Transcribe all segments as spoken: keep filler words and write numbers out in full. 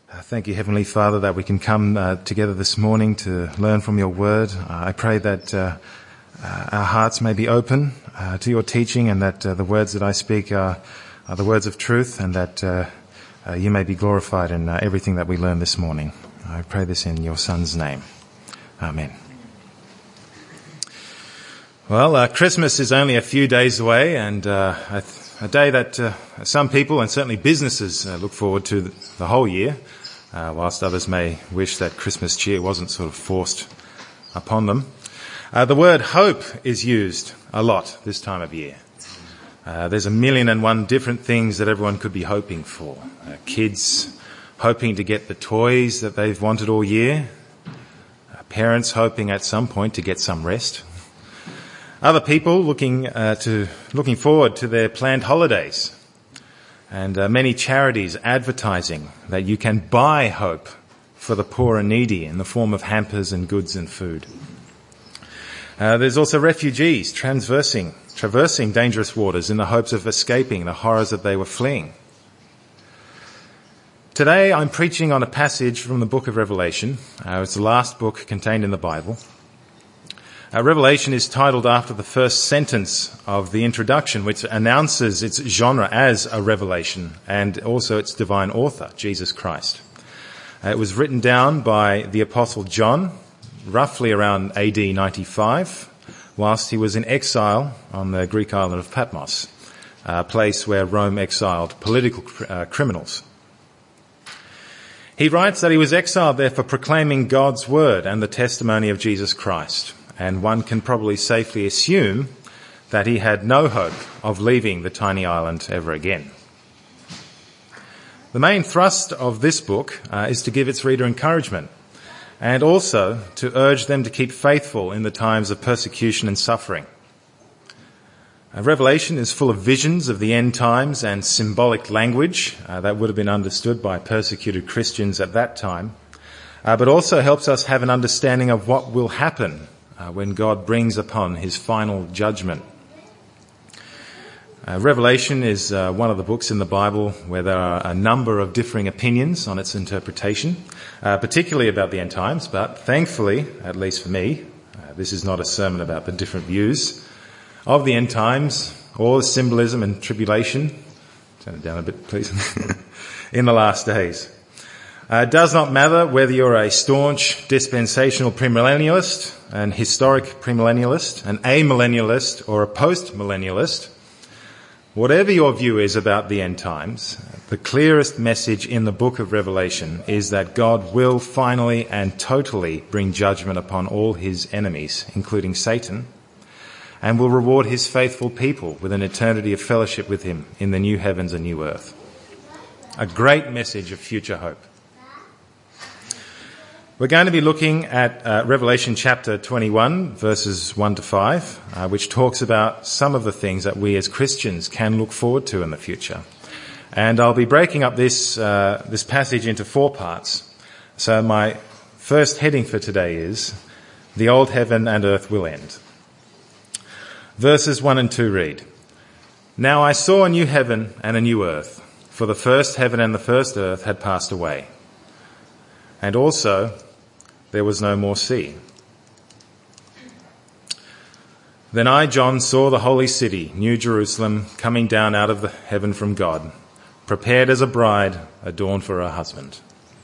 Uh, thank you, Heavenly Father, that we can come uh, together this morning to learn from your word. Uh, I pray that uh, uh, our hearts may be open uh, to your teaching, and that uh, the words that I speak are, are the words of truth, and that uh, uh, you may be glorified in uh, everything that we learn this morning. I pray this in your Son's name. Amen. Well, uh, Christmas is only a few days away, and uh, a, th- a day that uh, some people and certainly businesses uh, look forward to the, the whole year. Uh, whilst others may wish that Christmas cheer wasn't sort of forced upon them. Uh, the word hope is used a lot this time of year. Uh, there's a million and one different things that everyone could be hoping for. Uh, kids hoping to get the toys that they've wanted all year. Uh, parents hoping at some point to get some rest. Other people looking uh, to looking forward to their planned holidays. And uh, many charities advertising that you can buy hope for the poor and needy in the form of hampers and goods and food. Uh, there's also refugees traversing, traversing dangerous waters in the hopes of escaping the horrors that they were fleeing. Today I'm preaching on a passage from the book of Revelation. Uh, it's the last book contained in the Bible. Uh, Revelation is titled after the first sentence of the introduction, which announces its genre as a revelation and also its divine author, Jesus Christ. Uh, it was written down by the Apostle John, roughly around A D ninety-five, whilst he was in exile on the Greek island of Patmos, a place where Rome exiled political uh, criminals. He writes that he was exiled there for proclaiming God's word and the testimony of Jesus Christ. And one can probably safely assume that he had no hope of leaving the tiny island ever again. The main thrust of this book uh, is to give its reader encouragement, and also to urge them to keep faithful in the times of persecution and suffering. Uh, Revelation is full of visions of the end times and symbolic language uh, that would have been understood by persecuted Christians at that time, uh, but also helps us have an understanding of what will happen Uh, when God brings upon his final judgment. Uh, Revelation is uh, one of the books in the Bible where there are a number of differing opinions on its interpretation, uh, particularly about the end times, but thankfully, at least for me, uh, this is not a sermon about the different views of the end times or the symbolism and tribulation. Turn it down a bit, please. In the last days. Uh, it does not matter whether you're a staunch dispensational premillennialist, an historic premillennialist, an amillennialist, or a post-millennialist. Whatever your view is about the end times, the clearest message in the book of Revelation is that God will finally and totally bring judgment upon all his enemies, including Satan, and will reward his faithful people with an eternity of fellowship with him in the new heavens and new earth. A great message of future hope. We're going to be looking at uh, Revelation chapter twenty-one, verses one to five, uh, which talks about some of the things that we as Christians can look forward to in the future. And I'll be breaking up this uh, this passage into four parts. So my first heading for today is, the old heaven and earth will end. Verses one and two read, Now I saw a new heaven and a new earth, for the first heaven and the first earth had passed away. And also there was no more sea. Then I, John, saw the holy city, New Jerusalem, coming down out of the heaven from God, prepared as a bride adorned for her husband.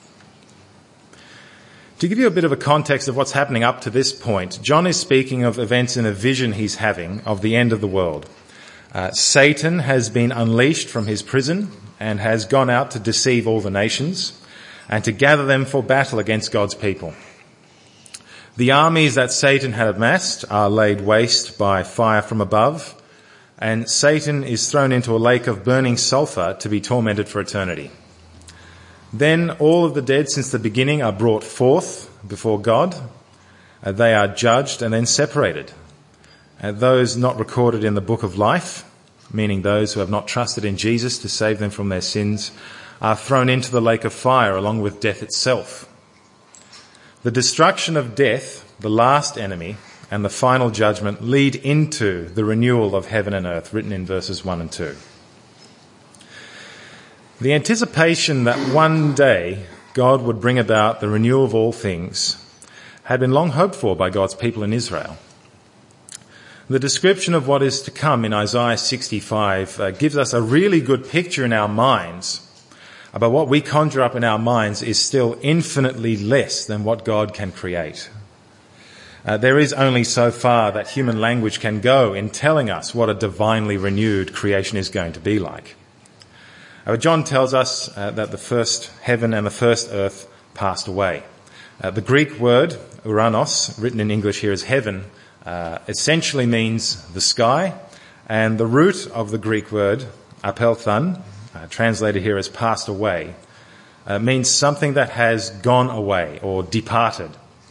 To give you a bit of a context of what's happening up to this point, John is speaking of events in a vision he's having of the end of the world. Uh, Satan has been unleashed from his prison and has gone out to deceive all the nations and to gather them for battle against God's people. The armies that Satan had amassed are laid waste by fire from above, and Satan is thrown into a lake of burning sulfur to be tormented for eternity. Then all of the dead since the beginning are brought forth before God. Uh, they are judged and then separated. Uh, those not recorded in the book of life, meaning those who have not trusted in Jesus to save them from their sins, are thrown into the lake of fire along with death itself. The destruction of death, the last enemy, and the final judgment lead into the renewal of heaven and earth, written in verses one and two. The anticipation that one day God would bring about the renewal of all things had been long hoped for by God's people in Israel. The description of what is to come in Isaiah sixty-five uh, gives us a really good picture in our minds, but what we conjure up in our minds is still infinitely less than what God can create. Uh, there is only so far that human language can go in telling us what a divinely renewed creation is going to be like. Uh, John tells us uh, that the first heaven and the first earth passed away. Uh, the Greek word uranos, written in English here as heaven, uh, essentially means the sky, and the root of the Greek word apelthan, uh, translated here as passed away, uh, means something that has gone away or departed.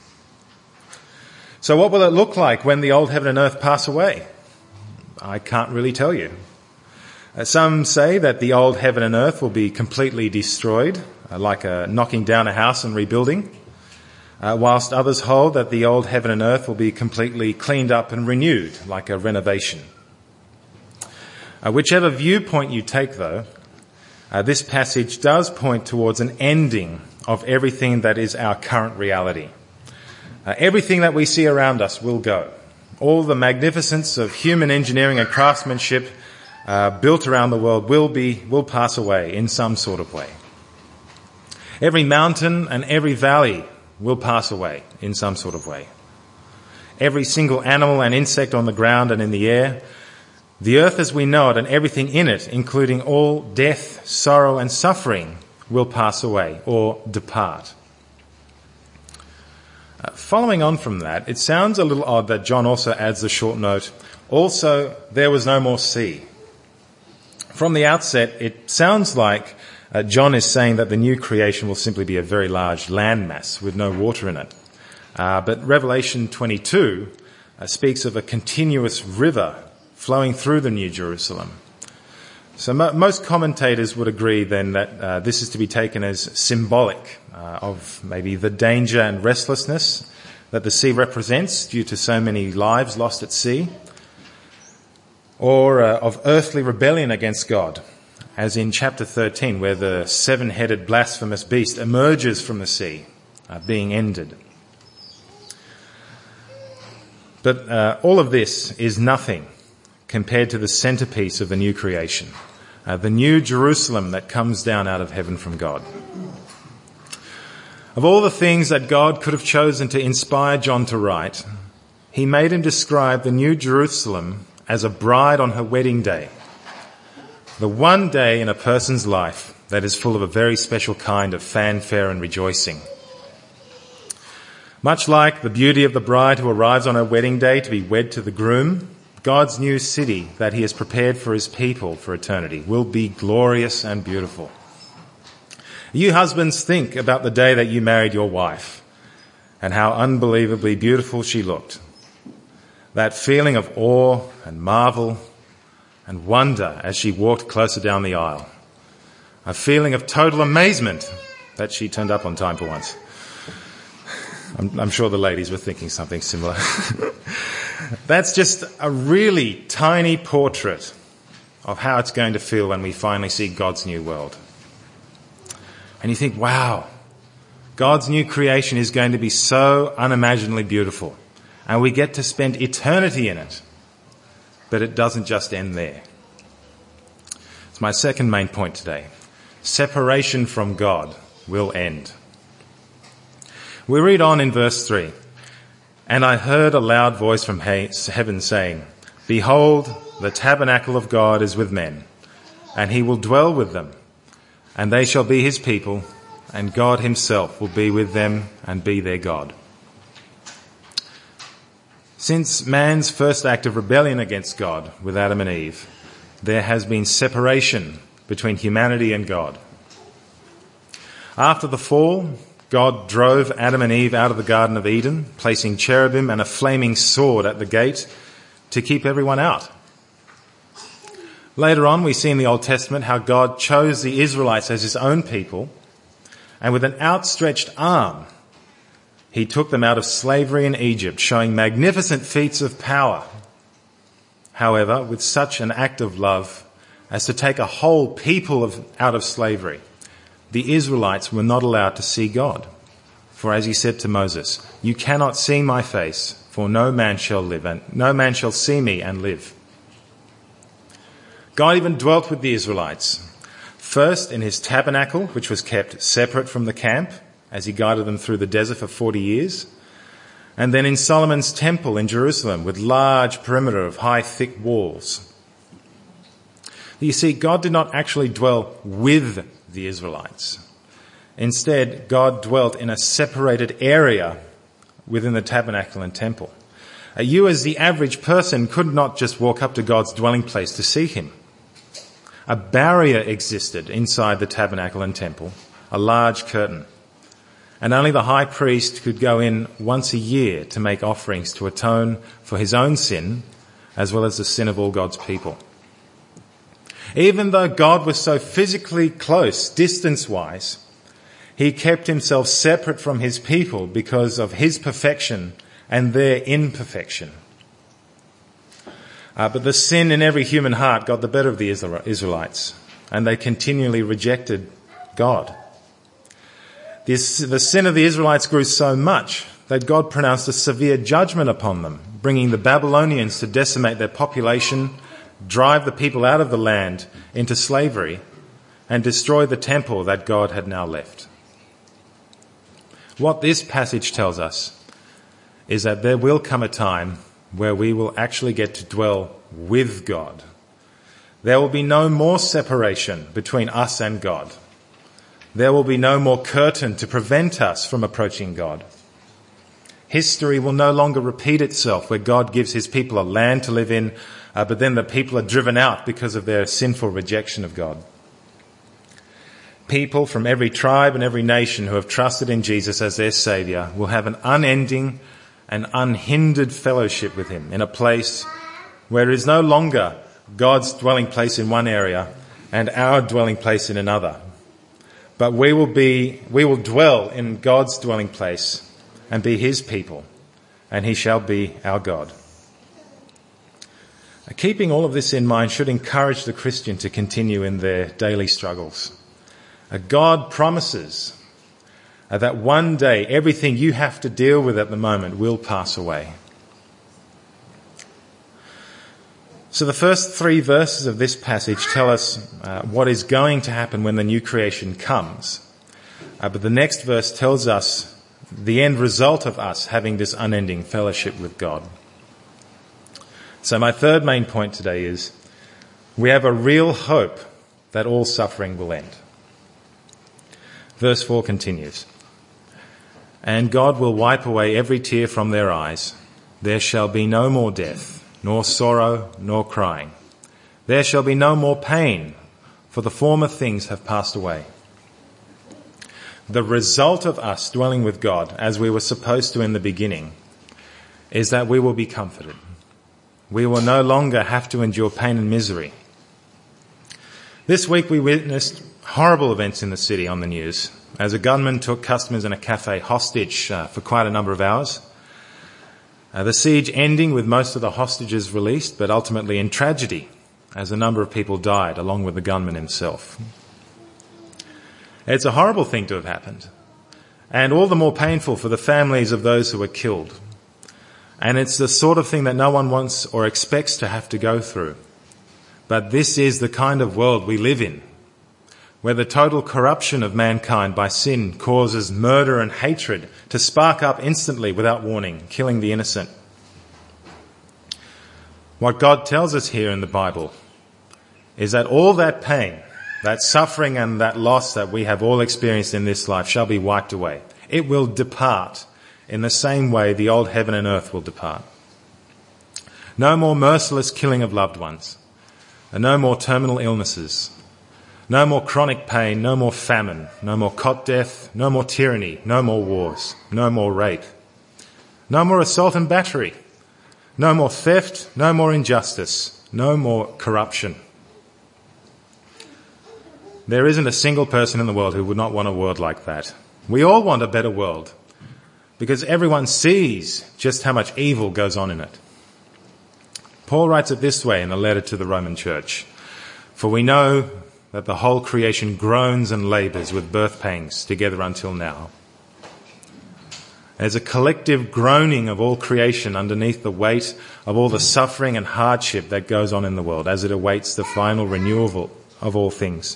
So what will it look like when the old heaven and earth pass away? I can't really tell you. Uh, some say that the old heaven and earth will be completely destroyed, uh, like a knocking down a house and rebuilding, uh, whilst others hold that the old heaven and earth will be completely cleaned up and renewed, like a renovation. Uh, whichever viewpoint you take, though, uh, this passage does point towards an ending of everything that is our current reality. Uh, everything that we see around us will go. All the magnificence of human engineering and craftsmanship uh, built around the world will be will pass away in some sort of way. Every mountain and every valley will pass away in some sort of way. Every single animal and insect on the ground and in the air, the earth as we know it and everything in it, including all death, sorrow and suffering, will pass away or depart. Uh, following on from that, it sounds a little odd that John also adds the short note, also there was no more sea. From the outset, it sounds like uh, John is saying that the new creation will simply be a very large landmass with no water in it. Uh, but Revelation twenty-two uh, speaks of a continuous river flowing through the New Jerusalem. So mo- most commentators would agree then that uh, this is to be taken as symbolic uh, of maybe the danger and restlessness that the sea represents due to so many lives lost at sea, or uh, of earthly rebellion against God, as in chapter thirteen, where the seven-headed blasphemous beast emerges from the sea, uh, being ended. But uh, all of this is nothing compared to the centerpiece of the new creation, uh, the new Jerusalem that comes down out of heaven from God. Of all the things that God could have chosen to inspire John to write, he made him describe the new Jerusalem as a bride on her wedding day, the one day in a person's life that is full of a very special kind of fanfare and rejoicing. Much like the beauty of the bride who arrives on her wedding day to be wed to the groom, God's new city that he has prepared for his people for eternity will be glorious and beautiful. You husbands, think about the day that you married your wife and how unbelievably beautiful she looked. That feeling of awe and marvel and wonder as she walked closer down the aisle. A feeling of total amazement that she turned up on time for once. I'm, I'm sure the ladies were thinking something similar. That's just a really tiny portrait of how it's going to feel when we finally see God's new world. And you think, wow, God's new creation is going to be so unimaginably beautiful. And we get to spend eternity in it. But it doesn't just end there. It's my second main point today. Separation from God will end. We read on in verse three. And I heard a loud voice from heaven saying, Behold, the tabernacle of God is with men, and he will dwell with them, and they shall be his people, and God himself will be with them and be their God. Since man's first act of rebellion against God with Adam and Eve, there has been separation between humanity and God. After the fall, God drove Adam and Eve out of the Garden of Eden, placing cherubim and a flaming sword at the gate to keep everyone out. Later on, we see in the Old Testament how God chose the Israelites as his own people, and with an outstretched arm, he took them out of slavery in Egypt, showing magnificent feats of power. However, with such an act of love as to take a whole people of, out of slavery, the Israelites were not allowed to see God. For as he said to Moses, "You cannot see my face, for no man shall live, and no man shall see me and live." God even dwelt with the Israelites, first in his tabernacle, which was kept separate from the camp, as he guided them through the desert for forty years, and then in Solomon's temple in Jerusalem, with large perimeter of high, thick walls. You see, God did not actually dwell with the Israelites. Instead, God dwelt in a separated area within the tabernacle and temple. You as the average person could not just walk up to God's dwelling place to see him. A barrier existed inside the tabernacle and temple, a large curtain. And only the high priest could go in once a year to make offerings to atone for his own sin, as well as the sin of all God's people. Even though God was so physically close, distance-wise, he kept himself separate from his people because of his perfection and their imperfection. Uh, but the sin in every human heart got the better of the Israelites, and they continually rejected God. This, the sin of the Israelites grew so much that God pronounced a severe judgment upon them, bringing the Babylonians to decimate their population, drive the people out of the land into slavery, and destroy the temple that God had now left. What this passage tells us is that there will come a time where we will actually get to dwell with God. There will be no more separation between us and God. There will be no more curtain to prevent us from approaching God. History will no longer repeat itself where God gives his people a land to live in, uh, but then the people are driven out because of their sinful rejection of God. People from every tribe and every nation who have trusted in Jesus as their Saviour will have an unending and unhindered fellowship with him in a place where it is no longer God's dwelling place in one area and our dwelling place in another. But we will be, we will dwell in God's dwelling place and be his people, and he shall be our God. Keeping all of this in mind should encourage the Christian to continue in their daily struggles. God promises that one day everything you have to deal with at the moment will pass away. So the first three verses of this passage tell us uh, what is going to happen when the new creation comes. Uh, but the next verse tells us the end result of us having this unending fellowship with God. So my third main point today is we have a real hope that all suffering will end. Verse four continues, "And God will wipe away every tear from their eyes. There shall be no more death, nor sorrow, nor crying. There shall be no more pain, for the former things have passed away." The result of us dwelling with God, as we were supposed to in the beginning, is that we will be comforted. We will no longer have to endure pain and misery. This week we witnessed horrible events in the city on the news as a gunman took customers in a cafe hostage uh, for quite a number of hours. Uh, the siege ending with most of the hostages released, but ultimately in tragedy as a number of people died along with the gunman himself. It's a horrible thing to have happened, and all the more painful for the families of those who were killed. And it's the sort of thing that no one wants or expects to have to go through. But this is the kind of world we live in, where the total corruption of mankind by sin causes murder and hatred to spark up instantly without warning, killing the innocent. What God tells us here in the Bible is that all that pain, that suffering and that loss that we have all experienced in this life shall be wiped away. It will depart in the same way the old heaven and earth will depart. No more merciless killing of loved ones, and no more terminal illnesses, no more chronic pain, no more famine, no more cot death, no more tyranny, no more wars, no more rape, no more assault and battery, no more theft, no more injustice, no more corruption. There isn't a single person in the world who would not want a world like that. We all want a better world because everyone sees just how much evil goes on in it. Paul writes it this way in the letter to the Roman church, "For we know that the whole creation groans and labours with birth pangs together until now. There's a collective groaning of all creation underneath the weight of all the suffering and hardship that goes on in the world as it awaits the final renewal of all things.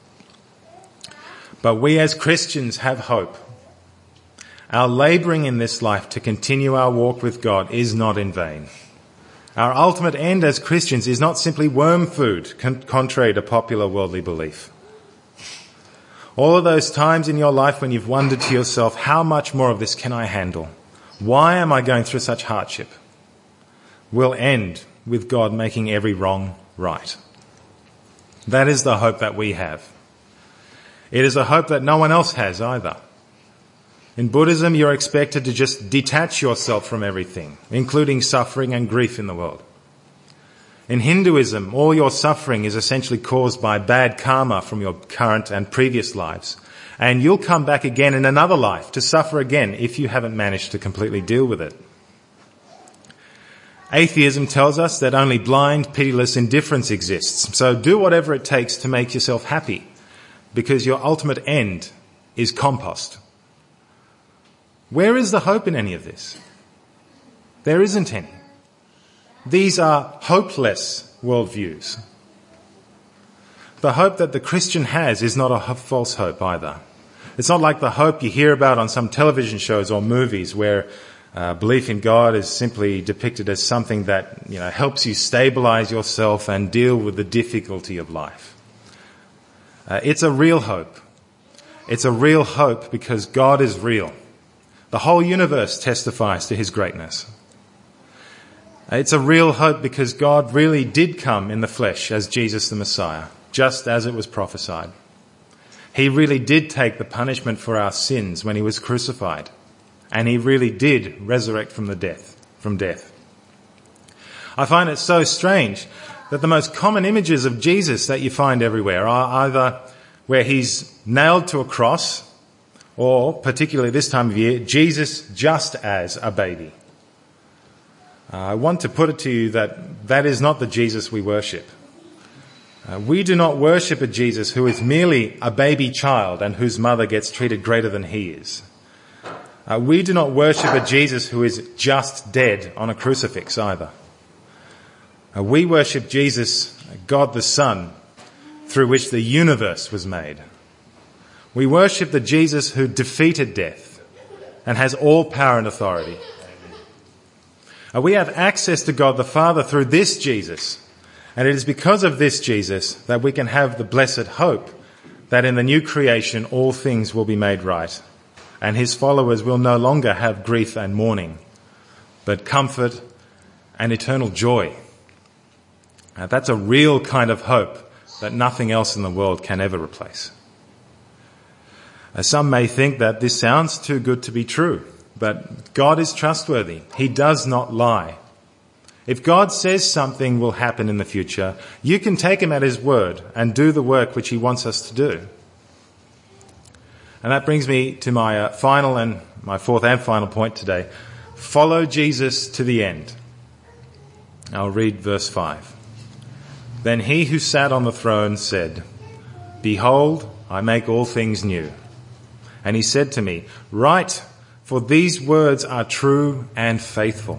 But we as Christians have hope. Our labouring in this life to continue our walk with God is not in vain. Our ultimate end as Christians is not simply worm food, con- contrary to popular worldly belief. All of those times in your life when you've wondered to yourself, how much more of this can I handle? Why am I going through such hardship? Will end with God making every wrong right. That is the hope that we have. It is a hope that no one else has either. In Buddhism, you're expected to just detach yourself from everything, including suffering and grief in the world. In Hinduism, all your suffering is essentially caused by bad karma from your current and previous lives. And you'll come back again in another life to suffer again if you haven't managed to completely deal with it. Atheism tells us that only blind, pitiless indifference exists. So do whatever it takes to make yourself happy, because your ultimate end is compost. Where is the hope in any of this? There isn't any. These are hopeless worldviews. The hope that the Christian has is not a false hope either. It's not like the hope you hear about on some television shows or movies where uh, belief in God is simply depicted as something that, you know, helps you stabilize yourself and deal with the difficulty of life. Uh, it's a real hope. It's a real hope because God is real. The whole universe testifies to his greatness. It's a real hope because God really did come in the flesh as Jesus the Messiah, just as it was prophesied. He really did take the punishment for our sins when he was crucified, and he really did resurrect from the death, from death. I find it so strange that the most common images of Jesus that you find everywhere are either where he's nailed to a cross, or, particularly this time of year, Jesus just as a baby. Uh, I want to put it to you that that is not the Jesus we worship. Uh, we do not worship a Jesus who is merely a baby child and whose mother gets treated greater than he is. Uh, we do not worship a Jesus who is just dead on a crucifix either. Uh, we worship Jesus, God the Son, through which the universe was made. We worship the Jesus who defeated death and has all power and authority. Uh, we have access to God the Father through this Jesus, and it is because of this Jesus that we can have the blessed hope that in the new creation all things will be made right, and his followers will no longer have grief and mourning, but comfort and eternal joy. Uh, that's a real kind of hope that nothing else in the world can ever replace. Some may think that this sounds too good to be true, but God is trustworthy. He does not lie. If God says something will happen in the future, you can take him at his word and do the work which he wants us to do. And that brings me to my uh, final and my fourth and final point today. Follow Jesus to the end. I'll read verse five. Then he who sat on the throne said, "Behold, I make all things new." And he said to me, "Write, for these words are true and faithful."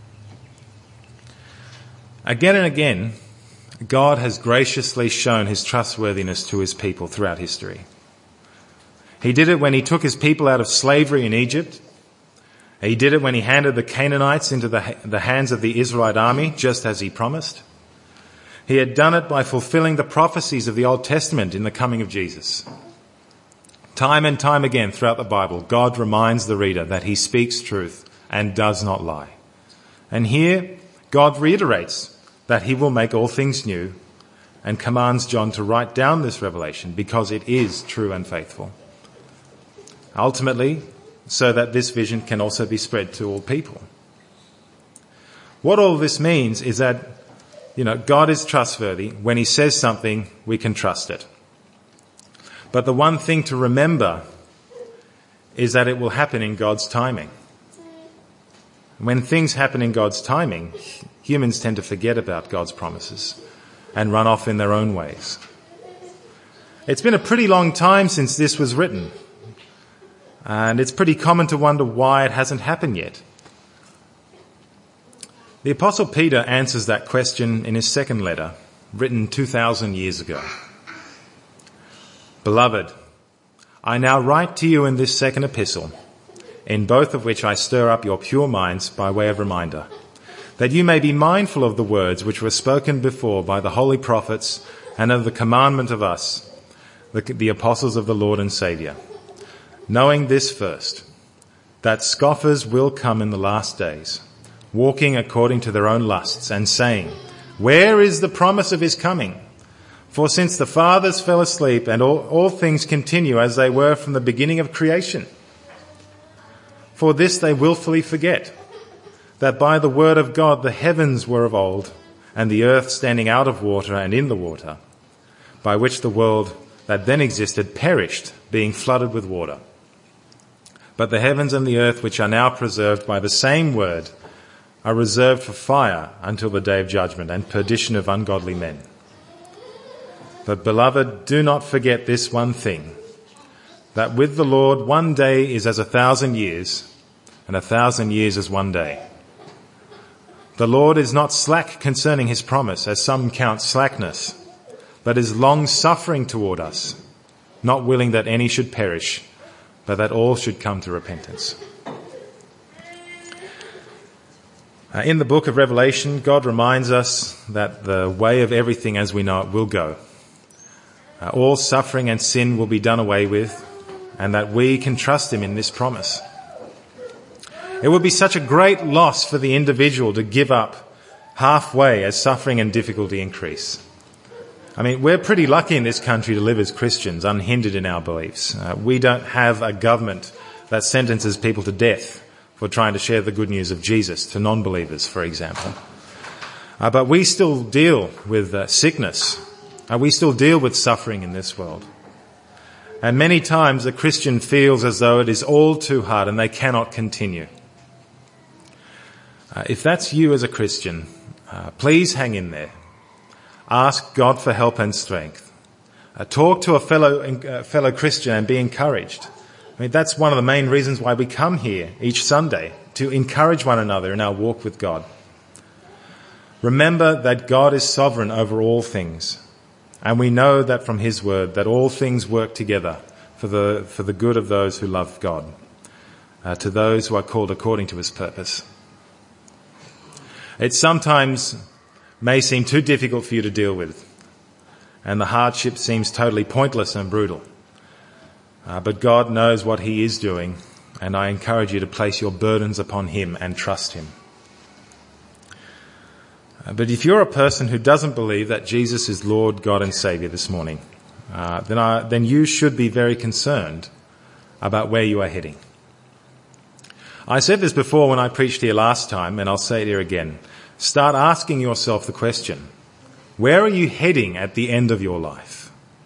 Again and again, God has graciously shown his trustworthiness to his people throughout history. He did it when he took his people out of slavery in Egypt. He did it when he handed the Canaanites into the, the hands of the Israelite army, just as he promised. He had done it by fulfilling the prophecies of the Old Testament in the coming of Jesus. Time and time again throughout the Bible, God reminds the reader that he speaks truth and does not lie. And here, God reiterates that he will make all things new and commands John to write down this revelation because it is true and faithful. Ultimately, so that this vision can also be spread to all people. What all this means is that, you know, God is trustworthy. When he says something, we can trust it. But the one thing to remember is that it will happen in God's timing. When things happen in God's timing, humans tend to forget about God's promises and run off in their own ways. It's been a pretty long time since this was written, and it's pretty common to wonder why it hasn't happened yet. The Apostle Peter answers that question in his second letter, written two thousand years ago. Beloved, I now write to you in this second epistle, in both of which I stir up your pure minds by way of reminder, that you may be mindful of the words which were spoken before by the holy prophets and of the commandment of us, the, the apostles of the Lord and Saviour, knowing this first, that scoffers will come in the last days, walking according to their own lusts, and saying, where is the promise of his coming? For since the fathers fell asleep and all, all things continue as they were from the beginning of creation. For this they willfully forget, that by the word of God the heavens were of old, and the earth standing out of water and in the water, by which the world that then existed perished, being flooded with water. But the heavens and the earth, which are now preserved by the same word, are reserved for fire until the day of judgment and perdition of ungodly men. But beloved, do not forget this one thing, that with the Lord one day is as a thousand years, and a thousand years as one day. The Lord is not slack concerning his promise, as some count slackness, but is long-suffering toward us, not willing that any should perish, but that all should come to repentance. Uh, in the book of Revelation, God reminds us that the way of everything as we know it will go. Uh, all suffering and sin will be done away with, and that we can trust him in this promise. It would be such a great loss for the individual to give up halfway as suffering and difficulty increase. I mean, we're pretty lucky in this country to live as Christians, unhindered in our beliefs. Uh, we don't have a government that sentences people to death for trying to share the good news of Jesus to non-believers, for example. Uh, but we still deal with uh, sickness. Uh, we still deal with suffering in this world. And many times a Christian feels as though it is all too hard and they cannot continue. Uh, if that's you as a Christian, uh, please hang in there. Ask God for help and strength. Uh, talk to a fellow uh, fellow Christian and be encouraged. I mean, that's one of the main reasons why we come here each Sunday, to encourage one another in our walk with God. Remember that God is sovereign over all things, and we know that from his word that all things work together for the for the good of those who love God, uh, to those who are called according to his purpose. It sometimes may seem too difficult for you to deal with, and the hardship seems totally pointless and brutal. Uh, but God knows what he is doing, and I encourage you to place your burdens upon him and trust him. Uh, but if you're a person who doesn't believe that Jesus is Lord, God and Saviour this morning, uh, then, I, then you should be very concerned about where you are heading. I said this before when I preached here last time, and I'll say it here again. Start asking yourself the question, where are you heading at the end of your life?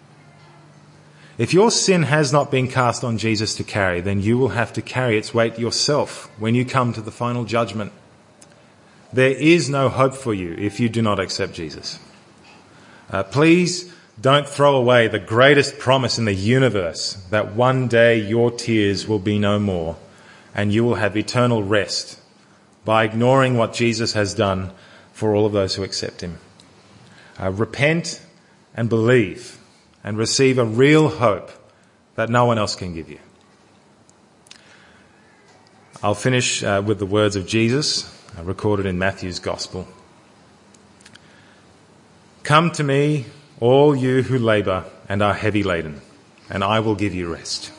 If your sin has not been cast on Jesus to carry, then you will have to carry its weight yourself when you come to the final judgment. There is no hope for you if you do not accept Jesus. Uh, please don't throw away the greatest promise in the universe, that one day your tears will be no more and you will have eternal rest by ignoring what Jesus has done for all of those who accept him. Uh, repent and believe, and receive a real hope that no one else can give you. I'll finish uh, with the words of Jesus, uh, recorded in Matthew's Gospel. Come to me, all you who labour and are heavy laden, and I will give you rest.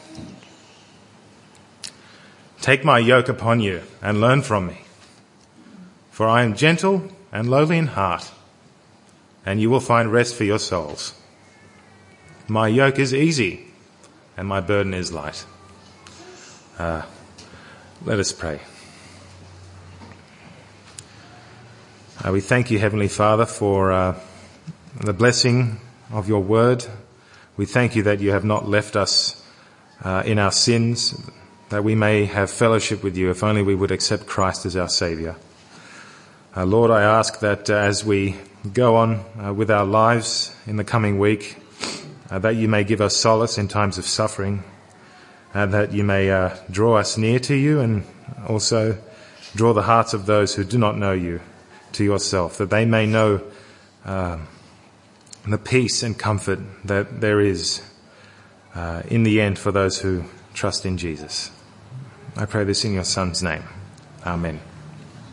Take my yoke upon you and learn from me, for I am gentle and lowly in heart, and you will find rest for your souls. My yoke is easy and my burden is light. Uh, let us pray. Uh, we thank you, Heavenly Father, for uh, the blessing of your word. We thank you that you have not left us uh, in our sins, that we may have fellowship with you if only we would accept Christ as our Saviour. Uh, Lord, I ask that uh, as we go on uh, with our lives in the coming week, uh, that you may give us solace in times of suffering, uh, that you may uh, draw us near to you and also draw the hearts of those who do not know you to yourself, that they may know uh, the peace and comfort that there is uh, in the end for those who trust in Jesus. I pray this in your Son's name. Amen.